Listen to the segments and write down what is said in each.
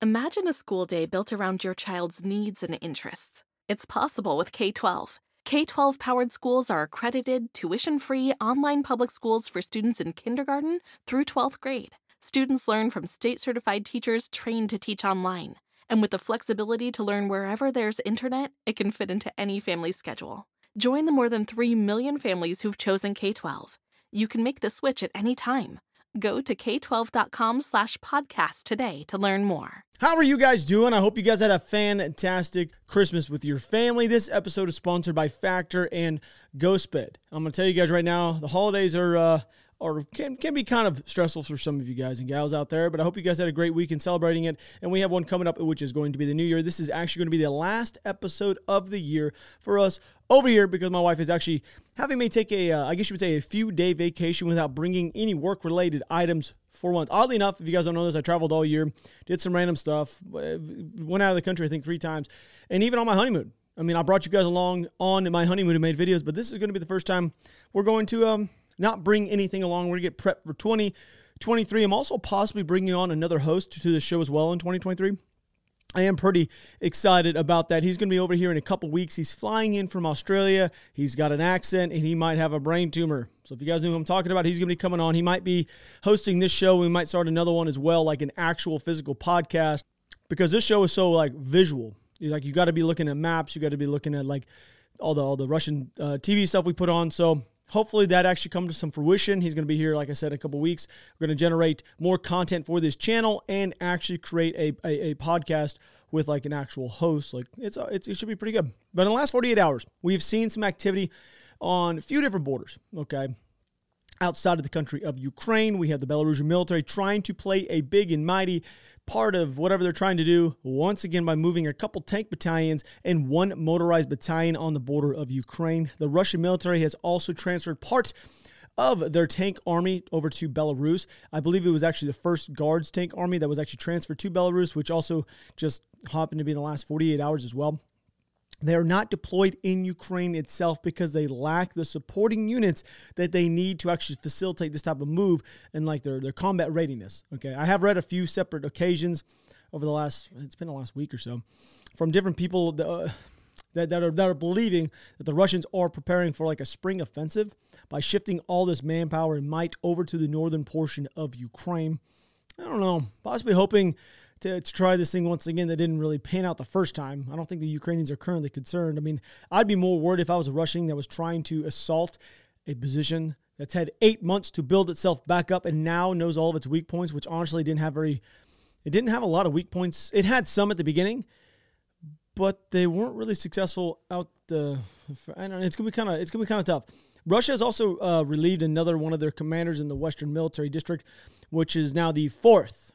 Imagine a school day built around your child's needs and interests. It's possible with K-12. K-12-powered schools are accredited, tuition-free, online public schools for students in kindergarten through 12th grade. Students learn from state-certified teachers trained to teach online. And with the flexibility to learn wherever there's internet, it can fit into any family's schedule. Join the more than 3 million families who've chosen K-12. You can make the switch at any time. Go to k12.com/podcast today to learn more. How are you guys doing? I hope you guys had a fantastic Christmas with your family. This episode is sponsored by Factor and GhostBed. I'm going to tell you guys right now, the holidays can be kind of stressful for some of you guys and gals out there, but I hope you guys had a great weekend celebrating it, and we have one coming up, which is going to be the new year. This is actually going to be the last episode of the year for us over here because my wife is actually having me take a few-day vacation without bringing any work-related items for once. Oddly enough, if you guys don't know this, I traveled all year, did some random stuff, went out of the country, I think, 3 times, and even on my honeymoon. I mean, I brought you guys along on my honeymoon and made videos, but this is going to be the first time we're going to not bring anything along. We're going to get prepped for 2023. I'm also possibly bringing on another host to the show as well in 2023. I am pretty excited about that. He's going to be over here in a couple weeks. He's flying in from Australia. He's got an accent, and he might have a brain tumor. So if you guys know who I'm talking about, he's going to be coming on. He might be hosting this show. We might start another one as well, like an actual physical podcast, because this show is so like visual. Like you got to be looking at maps. You got to be looking at like all the Russian TV stuff we put on. So hopefully that actually comes to some fruition. He's going to be here, like I said, in a couple weeks. We're going to generate more content for this channel and actually create a podcast with like an actual host. Like it should be pretty good. But in the last 48 hours, we've seen some activity on a few different borders, okay? Outside of the country of Ukraine, we have the Belarusian military trying to play a big and mighty part of whatever they're trying to do, once again by moving a couple tank battalions and 1 motorized battalion on the border of Ukraine. The Russian military has also transferred part of their tank army over to Belarus. I believe it was actually the first Guards tank army that was actually transferred to Belarus, which also just happened to be in the last 48 hours as well. They are not deployed in Ukraine itself because they lack the supporting units that they need to actually facilitate this type of move and like their combat readiness. Okay, I have read a few separate occasions over the last week or so from different people that are believing that the Russians are preparing for like a spring offensive by shifting all this manpower and might over to the northern portion of Ukraine. I don't know, possibly hoping to try this thing once again that didn't really pan out the first time. I don't think the Ukrainians are currently concerned. I mean, I'd be more worried if I was a Russian that was trying to assault a position that's had 8 months to build itself back up and now knows all of its weak points, which honestly didn't have a lot of weak points. It had some at the beginning, but they weren't really successful out the. I don't know, it's gonna be kind of tough. Russia has also relieved another one of their commanders in the Western Military District, which is now the fourth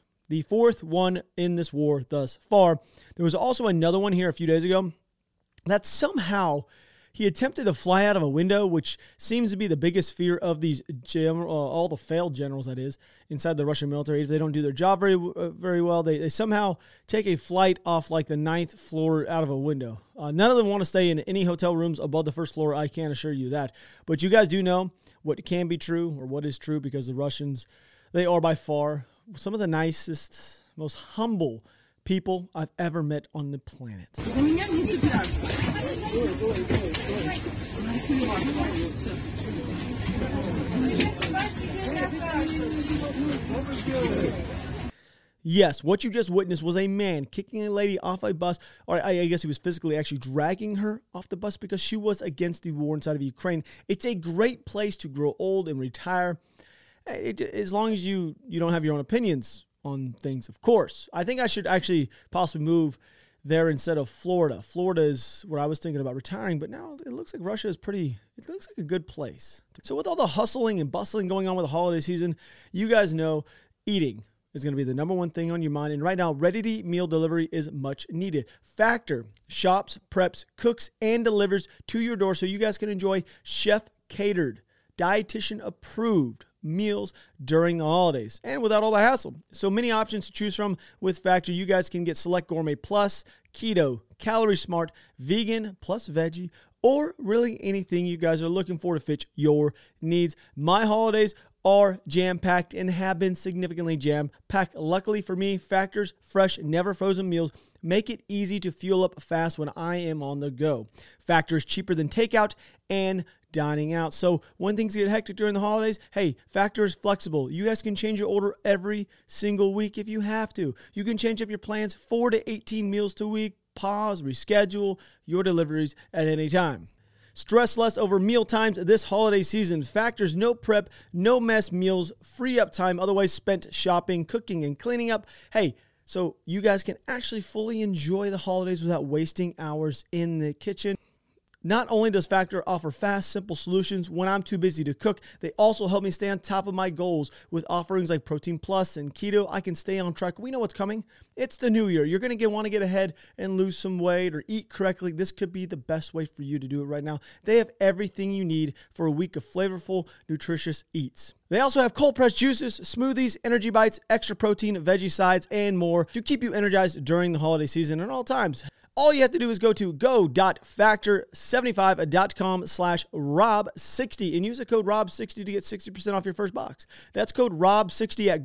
one in this war thus far. There was also another one here a few days ago that somehow he attempted to fly out of a window, which seems to be the biggest fear of these all the failed generals, that is, inside the Russian military. If they don't do their job very well, they somehow take a flight off like the 9th floor out of a window. None of them want to stay in any hotel rooms above the 1st floor. I can assure you that. But you guys do know what can be true or what is true, because the Russians, they are by far some of the nicest, most humble people I've ever met on the planet. Yes, what you just witnessed was a man kicking a lady off a bus, or I guess he was physically actually dragging her off the bus because she was against the war inside of Ukraine. It's a great place to grow old and retire, as long as you don't have your own opinions on things, of course. I think I should actually possibly move there instead of Florida. Florida is where I was thinking about retiring, but now it looks like Russia is it looks like a good place. So with all the hustling and bustling going on with the holiday season, you guys know eating is going to be the number one thing on your mind. And right now, ready-to-eat meal delivery is much needed. Factor shops, preps, cooks, and delivers to your door so you guys can enjoy chef-catered, dietitian-approved meals during the holidays and without all the hassle. So many options to choose from with Factor. You guys can get Select Gourmet Plus, Keto, Calorie Smart, Vegan plus Veggie, or really anything you guys are looking for to fit your needs. My holidays are jam-packed and have been significantly jam-packed. Luckily for me, Factor's fresh, never frozen meals make it easy to fuel up fast when I am on the go. Factor is cheaper than takeout and dining out. So when things get hectic during the holidays, hey, Factor is flexible. You guys can change your order every single week if you have to. You can change up your plans 4 to 18 meals a week, pause, reschedule your deliveries at any time. Stress less over meal times this holiday season. Factor's no prep, no mess meals, free up time otherwise spent shopping, cooking, and cleaning up. Hey, so you guys can actually fully enjoy the holidays without wasting hours in the kitchen. Not only does Factor offer fast, simple solutions when I'm too busy to cook, they also help me stay on top of my goals with offerings like Protein Plus and Keto. I can stay on track. We know what's coming. It's the new year. You're going to want to get ahead and lose some weight or eat correctly. This could be the best way for you to do it right now. They have everything you need for a week of flavorful, nutritious eats. They also have cold-pressed juices, smoothies, energy bites, extra protein, veggie sides, and more to keep you energized during the holiday season at all times. All you have to do is go to go.factor75.com/Rob60 and use the code Rob60 to get 60% off your first box. That's code Rob60 at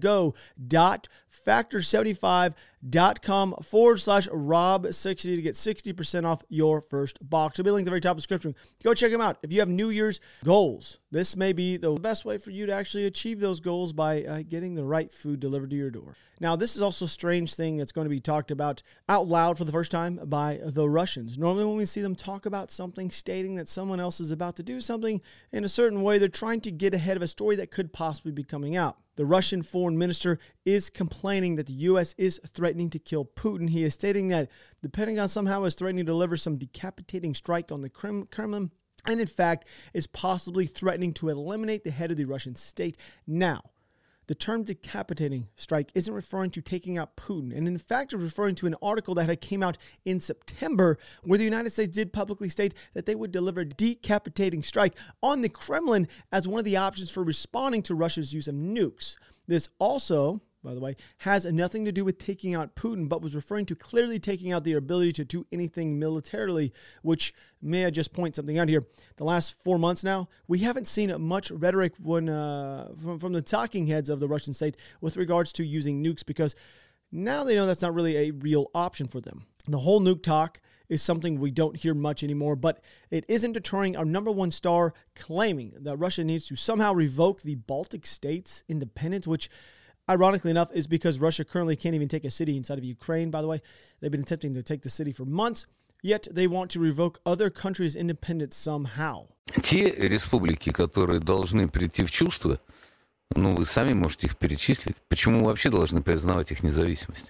go.factor75.com/Rob60 to get 60% off your first box. It'll be linked at the very top of the description. Go check them out. If you have New Year's goals, this may be the best way for you to actually achieve those goals by getting the right food delivered to your door. Now, this is also a strange thing that's going to be talked about out loud for the first time by the Russians. Normally, when we see them talk about something, stating that someone else is about to do something in a certain way, they're trying to get ahead of a story that could possibly be coming out. The Russian foreign minister is complaining that the U.S. is threatening to kill Putin. He is stating that the Pentagon somehow is threatening to deliver some decapitating strike on the Kremlin, and in fact is possibly threatening to eliminate the head of the Russian state. Now, the term decapitating strike isn't referring to taking out Putin, and in fact is referring to an article that had came out in September where the United States did publicly state that they would deliver a decapitating strike on the Kremlin as one of the options for responding to Russia's use of nukes. This also, by the way, has nothing to do with taking out Putin, but was referring to clearly taking out their ability to do anything militarily, which may I just point something out here. The last 4 months now, we haven't seen much rhetoric from the talking heads of the Russian state with regards to using nukes, because now they know that's not really a real option for them. The whole nuke talk is something we don't hear much anymore, but it isn't deterring our number one star claiming that Russia needs to somehow revoke the Baltic states' independence, which ironically enough, is because Russia currently can't even take a city inside of Ukraine, by the way. They've been attempting to take the city for months, yet they want to revoke other countries' independence somehow. Те республики, которые должны прийти в чувство, вы сами можете их перечислить. Почему мы вообще должны признавать их независимость?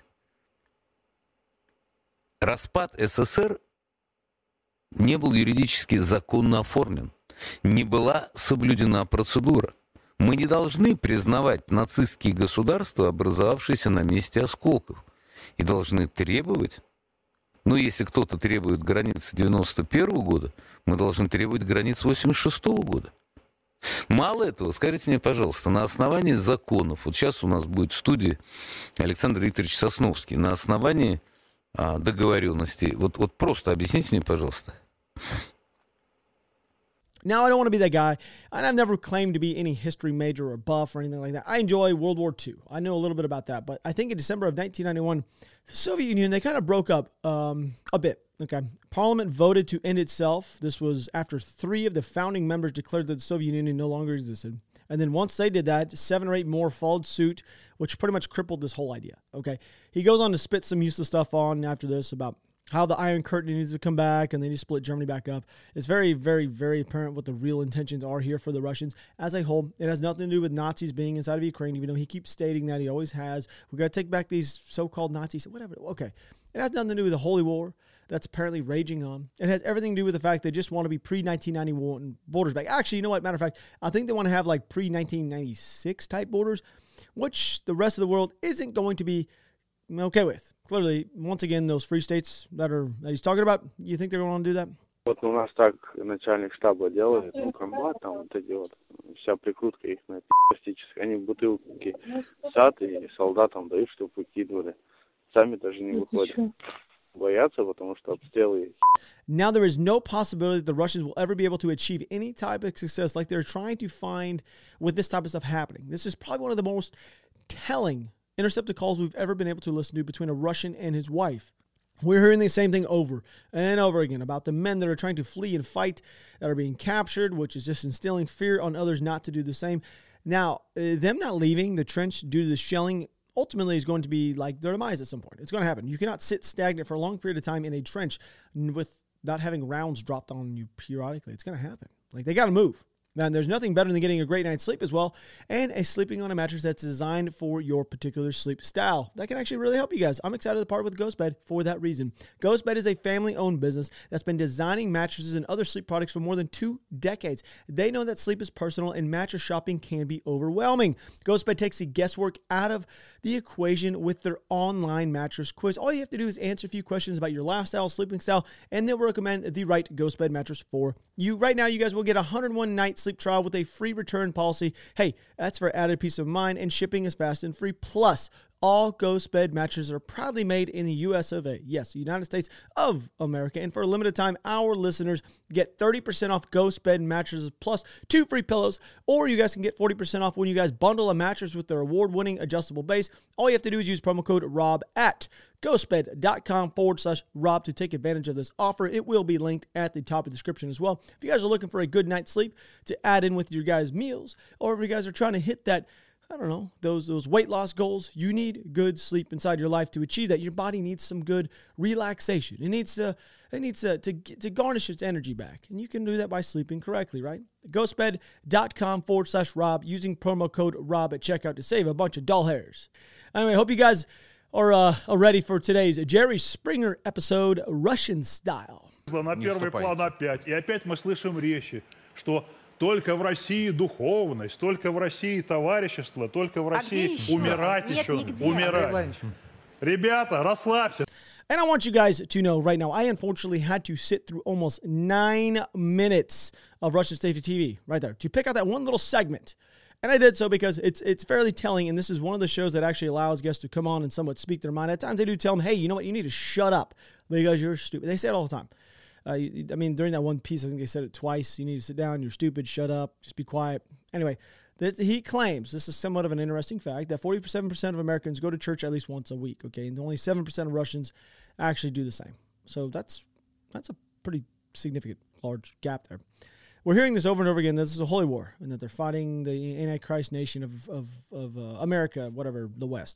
Распад СССР не был юридически законно оформлен. Не была соблюдена процедура. Мы не должны признавать нацистские государства, образовавшиеся на месте осколков. И должны требовать, если кто-то требует границ 91 года, мы должны требовать границ 86 года. Мало этого, скажите мне, пожалуйста, на основании законов, вот сейчас у нас будет в студии Александр Викторович Сосновский, на основании договоренностей, вот просто объясните мне, пожалуйста. Now, I don't want to be that guy, and I've never claimed to be any history major or buff or anything like that. I enjoy World War II. I know a little bit about that, but I think in December of 1991, the Soviet Union, they kind of broke up a bit. Okay, Parliament voted to end itself. This was after 3 of the founding members declared that the Soviet Union no longer existed. And then once they did that, 7 or 8 more followed suit, which pretty much crippled this whole idea. Okay, he goes on to spit some useless stuff on after this about how the Iron Curtain needs to come back, and they need to split Germany back up. It's very, very, very apparent what the real intentions are here for the Russians as a whole. It has nothing to do with Nazis being inside of Ukraine, even though he keeps stating that. He always has. We got to take back these so-called Nazis, whatever. Okay. It has nothing to do with the Holy War that's apparently raging on. It has everything to do with the fact they just want to be pre-1991 borders back. Actually, you know what? Matter of fact, I think they want to have like pre-1996 type borders, which the rest of the world isn't going to be okay with. Clearly, once again, those free states that he's talking about, you think they're going to want to do that? Вот у нас так начальник штаба делает, комбат, там вот эти вот, вся прикрутка их на пластическая. Они бутылки сад и солдатам дают, чтобы выкидывали. Сами даже не выходят. Боятся, потому что обстрелы. Now there is no possibility that the Russians will ever be able to achieve any type of success like they're trying to find with this type of stuff happening. This is probably one of the most telling intercepted calls we've ever been able to listen to between a Russian and his wife. We're hearing the same thing over and over again about the men that are trying to flee and fight, that are being captured, which is just instilling fear on others not to do the same. Now, them not leaving the trench due to the shelling ultimately is going to be like their demise at some point. It's going to happen. You cannot sit stagnant for a long period of time in a trench with not having rounds dropped on you periodically. It's going to happen. Like, they got to move. Man, there's nothing better than getting a great night's sleep as well, and sleeping on a mattress that's designed for your particular sleep style. That can actually really help you guys. I'm excited to partner with GhostBed for that reason. GhostBed is a family-owned business that's been designing mattresses and other sleep products for more than 2 decades. They know that sleep is personal and mattress shopping can be overwhelming. GhostBed takes the guesswork out of the equation with their online mattress quiz. All you have to do is answer a few questions about your lifestyle, sleeping style, and they'll recommend the right GhostBed mattress for you. Right now, you guys will get a 101 night sleep trial with a free return policy. Hey, that's for added peace of mind, and shipping is fast and free. Plus, all GhostBed mattresses are proudly made in the U.S. of A. Yes, the United States of America. And for a limited time, our listeners get 30% off GhostBed mattresses plus 2 free pillows. Or you guys can get 40% off when you guys bundle a mattress with their award-winning adjustable base. All you have to do is use promo code ROB at ghostbed.com/Rob to take advantage of this offer. It will be linked at the top of the description as well. If you guys are looking for a good night's sleep to add in with your guys' meals, or if you guys are trying to hit that, I don't know, those weight loss goals, you need good sleep inside your life to achieve that. Your body needs some good relaxation. It needs to garnish its energy back. And you can do that by sleeping correctly, right? ghostbed.com/Rob using promo code ROB at checkout to save a bunch of dull hairs. Anyway, hope you guys are ready for today's Jerry Springer episode, Russian Style. На первый план опять. И опять мы слышим речи, что только в России духовность, только в России товарищество, только в России умирать еще, умирать. Ребята, расслабься. And I want you guys to know right now, I unfortunately had to sit through almost 9 minutes of Russian State TV right there to pick out that one little segment. And I did so because it's fairly telling, and this is one of the shows that actually allows guests to come on and somewhat speak their mind. At times they do tell them, hey, you know what, you need to shut up because you're stupid. They say it all the time. I mean, during that one piece, I think they said it twice. You need to sit down, you're stupid, shut up, just be quiet. Anyway, he claims, this is somewhat of an interesting fact, that 47% of Americans go to church at least once a week, okay? And only 7% of Russians actually do the same. So that's a pretty significant, large gap there. We're hearing this over and over again. This is a holy war, and that they're fighting the Antichrist nation of America, whatever, the West.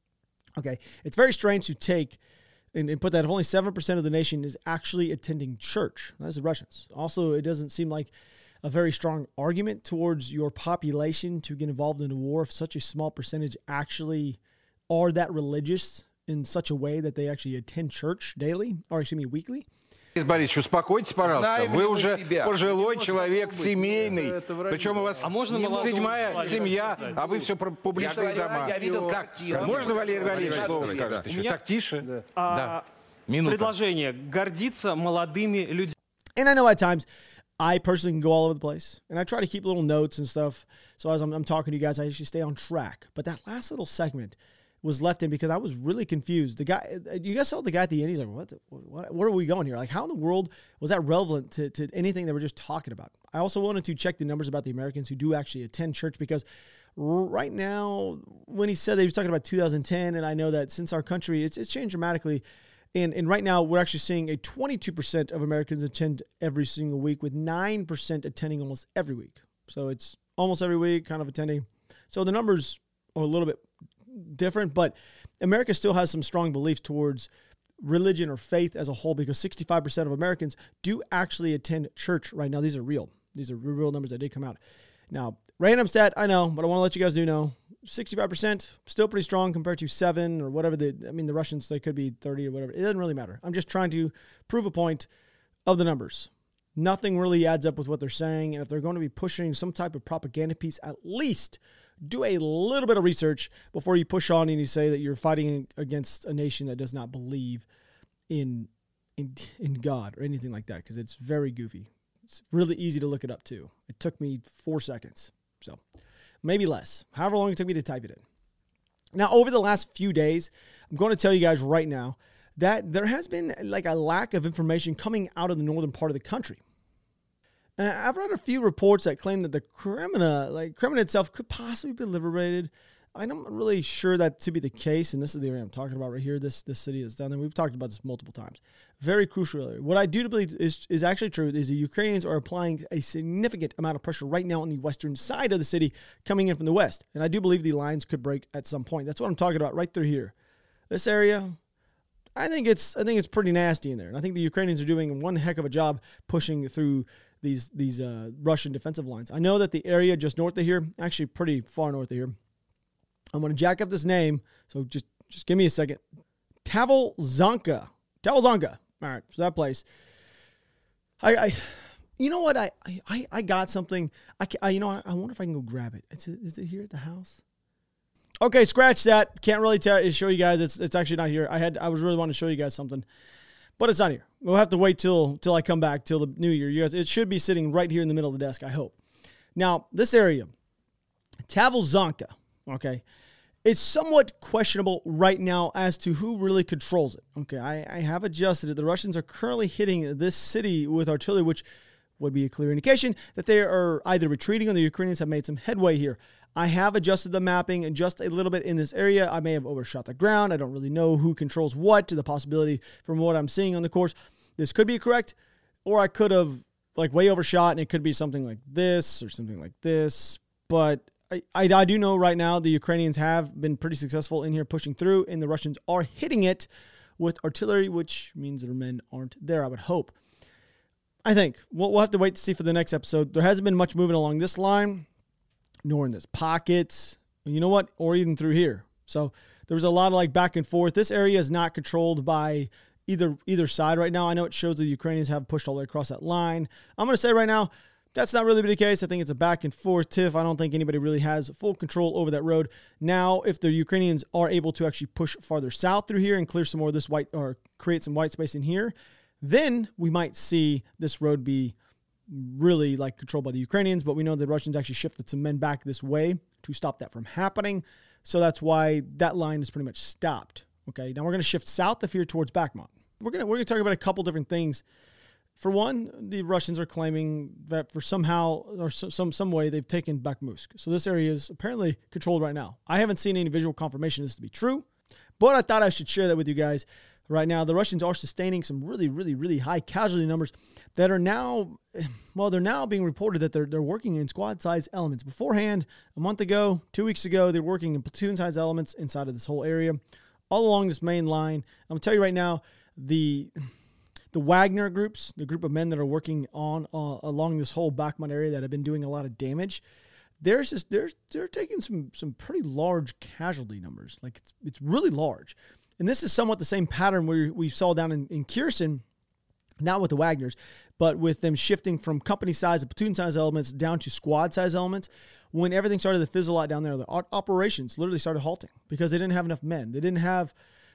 Okay, it's very strange to take and put that if only 7% of the nation is actually attending church. That's the Russians. Also, it doesn't seem like a very strong argument towards your population to get involved in a war if such a small percentage actually are that religious in such a way that they actually attend church daily, or excuse me, weekly. Борисович, успокойтесь, пожалуйста. Вы уже пожилой человек, семейный. Причем у вас 7-я семья, а вы все про публичные дома. Можно, Валерий Валерьевич, слово скажете еще? Так, тише. Да. Минута. Предложение. Гордиться молодыми людьми. And I know at times I personally can go all over the place, and I try to keep little notes and stuff. So as I'm talking to you guys, I actually stay on track. But that last little segment was left in because I was really confused. The guy, you guys saw the guy at the end. He's like, where are we going here? Like, how in the world was that relevant to anything that we're just talking about? I also wanted to check the numbers about the Americans who do actually attend church, because right now, when he said that he was talking about 2010, and I know that since our country, it's changed dramatically. And right now, we're actually seeing a 22% of Americans attend every single week, with 9% attending almost every week. So it's almost every week kind of attending. So the numbers are a little bit different, but America still has some strong beliefs towards religion or faith as a whole, because 65% of Americans do actually attend church right now. These are real numbers that did come out. Now, random stat, I know, but I want to let you guys know 65%, still pretty strong compared to 7 or whatever. The Russians, they could be 30 or whatever. It doesn't really matter. I'm just trying to prove a point of the numbers. Nothing really adds up with what they're saying, and if they're going to be pushing some type of propaganda piece, at least do a little bit of research before you push on and you say that you're fighting against a nation that does not believe in God or anything like that, because it's very goofy. It's really easy to look it up too. It took me 4 seconds, so maybe less, however long it took me to type it in. Now, over the last few days, I'm going to tell you guys right now that there has been like a lack of information coming out of the northern part of the country. I've read a few reports that claim that the Crimea itself could possibly be liberated. I'm not really sure that to be the case, and this is the area I'm talking about right here. This city is down there. We've talked about this multiple times. Very crucial area. What I do believe is actually true is the Ukrainians are applying a significant amount of pressure right now on the western side of the city coming in from the west. And I do believe the lines could break at some point. That's what I'm talking about right through here. This area, I think it's pretty nasty in there. And I think the Ukrainians are doing one heck of a job pushing through these Russian defensive lines. I know that the area just north of here, actually pretty far north of here, I'm going to jack up this name, so just give me a second. Tavolzhanka. All right, so that place. You know what? I got something. I wonder if I can go grab it. Is it here at the house? Okay, scratch that. Can't really show you guys. It's actually not here. I was really wanting to show you guys something, but it's not here. We'll have to wait till I come back till the new year. You guys, it should be sitting right here in the middle of the desk, I hope. Now, this area, Tavolzhanka, okay, it's somewhat questionable right now as to who really controls it. Okay, I have adjusted it. The Russians are currently hitting this city with artillery, which would be a clear indication that they are either retreating or the Ukrainians have made some headway here. I have adjusted the mapping just a little bit in this area. I may have overshot the ground. I don't really know who controls what, to the possibility from what I'm seeing on the course. This could be correct, or I could have like way overshot and it could be something like this or something like this. But I do know right now the Ukrainians have been pretty successful in here pushing through, and the Russians are hitting it with artillery, which means their men aren't there, I would hope. I think we'll have to wait to see for the next episode. There hasn't been much movement along this line, nor in this pocket, you know what, or even through here. So there was a lot of like back and forth. This area is not controlled by either side right now. I know it shows the Ukrainians have pushed all the way across that line. I'm going to say right now, that's not really the case. I think it's a back and forth tiff. I don't think anybody really has full control over that road. Now, if the Ukrainians are able to actually push farther south through here and clear some more of this white, or create some white space in here, then we might see this road be really like controlled by the Ukrainians. But we know the Russians actually shifted some men back this way to stop that from happening. So that's why that line is pretty much stopped. Okay, now we're going to shift south of here towards Bakhmut. We're going to talk about a couple different things. For one, the Russians are claiming that for somehow or some way they've taken Bakhmut. So this area is apparently controlled right now. I haven't seen any visual confirmation of this to be true, but I thought I should share that with you guys. Right now, the Russians are sustaining some really, really, really high casualty numbers that are now, well, they're now being reported that they're working in squad-size elements. Beforehand, a month ago, 2 weeks ago, they're working in platoon-size elements inside of this whole area, all along this main line. I'm going to tell you right now, the Wagner groups, the group of men that are working on along this whole Bakhmut area that have been doing a lot of damage, they're taking some pretty large casualty numbers. Like it's really large. And this is somewhat the same pattern we saw down in Kherson, not with the Wagners, but with them shifting from company size and platoon size elements down to squad size elements. When everything started to fizzle out down there, the operations literally started halting because they didn't have enough men. They didn't have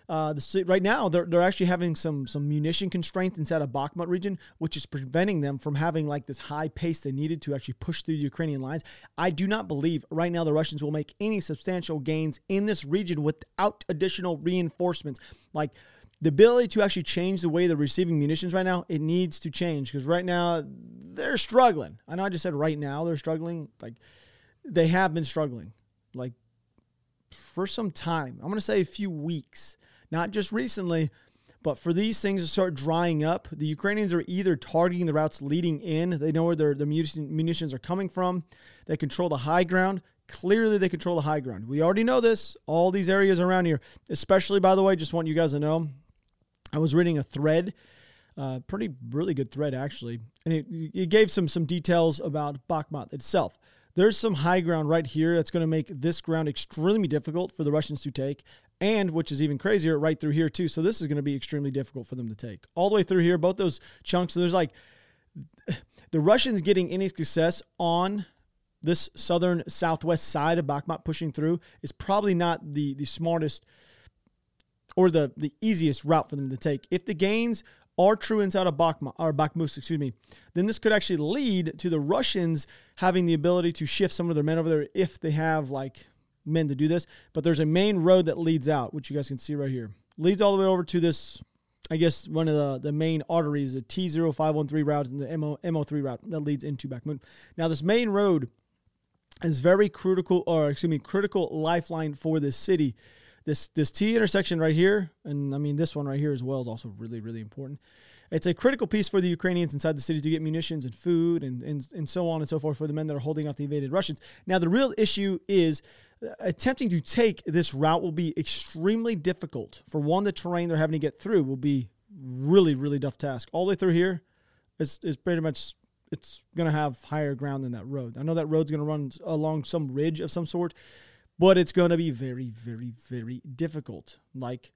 right now they're actually having some munition constraints inside of Bakhmut region, which is preventing them from having like this high pace they needed to actually push through the Ukrainian lines. I do not believe right now the Russians will make any substantial gains in this region without additional reinforcements. Like the ability to actually change the way they're receiving munitions right now, it needs to change because right now they're struggling. I know I just said right now they're struggling. Like they have been struggling like for some time. I'm going to say a few weeks. Not just recently, but for these things to start drying up, the Ukrainians are either targeting the routes leading in. They know where their munitions are coming from. They control the high ground. Clearly, they control the high ground. We already know this. All these areas around here, especially, by the way, just want you guys to know, I was reading a thread, really good thread, actually, and it gave some details about Bakhmut itself. There's some high ground right here that's going to make this ground extremely difficult for the Russians to take. And, which is even crazier, right through here too. So this is going to be extremely difficult for them to take. All the way through here, both those chunks. So there's like, the Russians getting any success on this southern southwest side of Bakhmut pushing through is probably not the smartest or the easiest route for them to take. If the gains are true inside of Bakhmut, then this could actually lead to the Russians having the ability to shift some of their men over there if they have like men to do this. But there's a main road that leads out, which you guys can see right here. Leads all the way over to this I guess one of the main arteries, the T0513 route and the MO3 route that leads into Bakhmut. Now, this main road is very critical lifeline for this city. This T intersection right here, and I mean this one right here as well, is also really, really important. It's a critical piece for the Ukrainians inside the city to get munitions and food and so on and so forth for the men that are holding off the invaded Russians. Now, the real issue is attempting to take this route will be extremely difficult. For one, the terrain they're having to get through will be really, really tough task. All the way through here is pretty much, it's going to have higher ground than that road. I know that road's going to run along some ridge of some sort, but it's going to be very, very, very difficult. Like,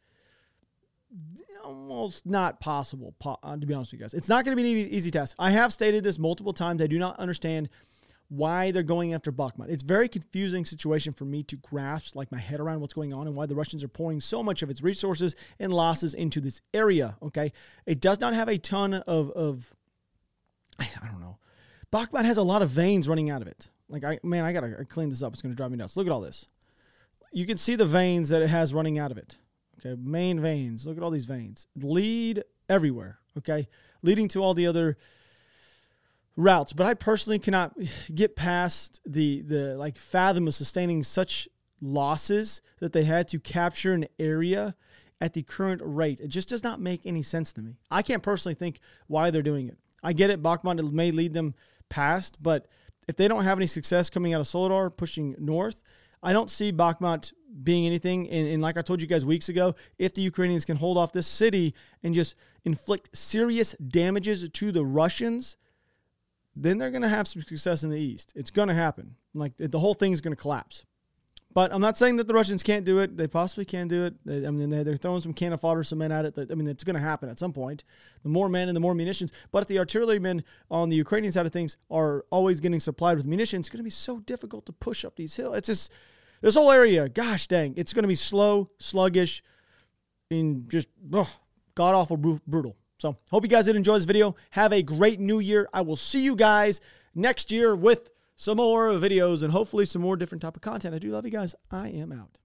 almost not possible, to be honest with you guys. It's not going to be an easy task. I have stated this multiple times. I do not understand why they're going after Bakhmut. It's a very confusing situation for me to grasp, like, my head around what's going on and why the Russians are pouring so much of its resources and losses into this area, okay? It does not have a ton of I don't know. Bakhmut has a lot of veins running out of it. Like, I got to clean this up. It's going to drive me nuts. Look at all this. You can see the veins that it has running out of it. Okay, main veins. Look at all these veins. Lead everywhere, okay? Leading to all the other routes. But I personally cannot get past the fathom of sustaining such losses that they had to capture an area at the current rate. It just does not make any sense to me. I can't personally think why they're doing it. I get it. Bakhmut may lead them past, but if they don't have any success coming out of Soledar, pushing north, I don't see Bakhmut being anything. And like I told you guys weeks ago, if the Ukrainians can hold off this city and just inflict serious damages to the Russians, then they're going to have some success in the east. It's going to happen. Like, the whole thing is going to collapse. But I'm not saying that the Russians can't do it. They possibly can do it. They're throwing some cannon fodder, some men at it. It's going to happen at some point. The more men and the more munitions. But if the artillerymen on the Ukrainian side of things are always getting supplied with munitions, it's going to be so difficult to push up these hills. It's just, this whole area, gosh dang, it's going to be slow, sluggish, and just god-awful brutal. So, hope you guys did enjoy this video. Have a great new year. I will see you guys next year with some more videos and hopefully some more different type of content. I do love you guys. I am out.